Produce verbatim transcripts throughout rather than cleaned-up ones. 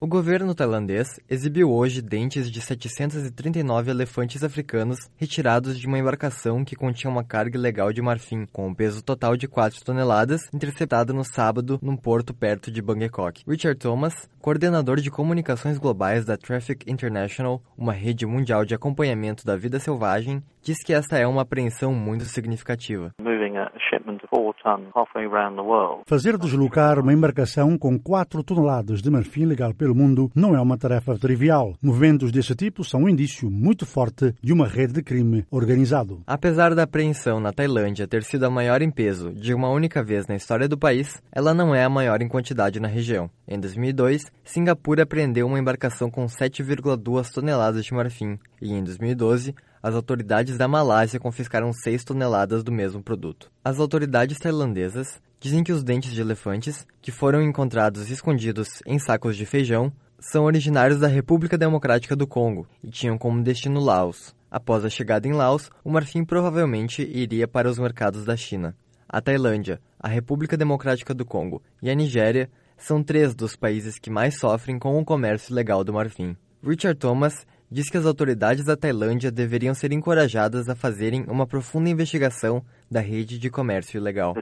O governo tailandês exibiu hoje dentes de setecentos e trinta e nove elefantes africanos retirados de uma embarcação que continha uma carga ilegal de marfim, com um peso total de quatro toneladas, interceptada no sábado num porto perto de Bangkok. Richard Thomas, coordenador de comunicações globais da Traffic International, uma rede mundial de acompanhamento da vida selvagem, diz que esta é uma apreensão muito significativa. Fazer deslocar uma embarcação com quatro toneladas de marfim legal pelo mundo não é uma tarefa trivial. Movimentos desse tipo são um indício muito forte de uma rede de crime organizado. Apesar da apreensão na Tailândia ter sido a maior em peso de uma única vez na história do país, ela não é a maior em quantidade na região. Em dois mil e dois, Singapura apreendeu uma embarcação com sete vírgula duas toneladas de marfim e, em dois mil e doze, as autoridades da Malásia confiscaram seis toneladas do mesmo produto. As autoridades tailandesas dizem que os dentes de elefantes, que foram encontrados escondidos em sacos de feijão, são originários da República Democrática do Congo e tinham como destino Laos. Após a chegada em Laos, o marfim provavelmente iria para os mercados da China. A Tailândia, a República Democrática do Congo e a Nigéria são três dos países que mais sofrem com o comércio ilegal do marfim. Richard Thomas diz que as autoridades da Tailândia deveriam ser encorajadas a fazerem uma profunda investigação da rede de comércio ilegal.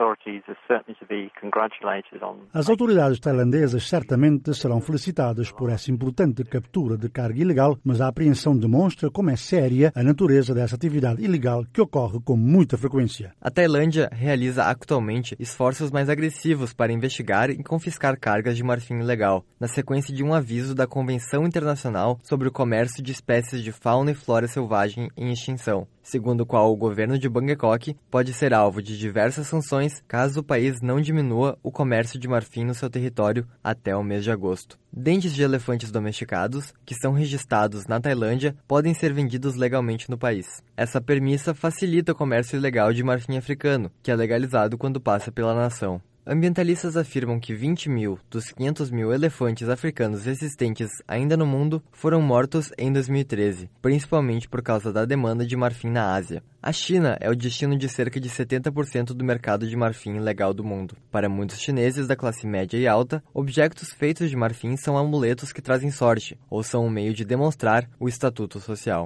As autoridades tailandesas certamente serão felicitadas por essa importante captura de carga ilegal, mas a apreensão demonstra como é séria a natureza dessa atividade ilegal que ocorre com muita frequência. A Tailândia realiza atualmente esforços mais agressivos para investigar e confiscar cargas de marfim ilegal, na sequência de um aviso da Convenção Internacional sobre o Comércio de Espécies de Fauna e Flora Selvagem em Extinção, segundo o qual o governo de Bangkok pode ser alvo de diversas sanções caso o país não diminua o comércio de marfim no seu território até o mês de agosto. Dentes de elefantes domesticados, que são registrados na Tailândia, podem ser vendidos legalmente no país. Essa permissa facilita o comércio ilegal de marfim africano, que é legalizado quando passa pela nação. Ambientalistas afirmam que vinte mil dos quinhentos mil elefantes africanos existentes ainda no mundo foram mortos em dois mil e treze, principalmente por causa da demanda de marfim na Ásia. A China é o destino de cerca de setenta por cento do mercado de marfim ilegal do mundo. Para muitos chineses da classe média e alta, objetos feitos de marfim são amuletos que trazem sorte, ou são um meio de demonstrar o estatuto social.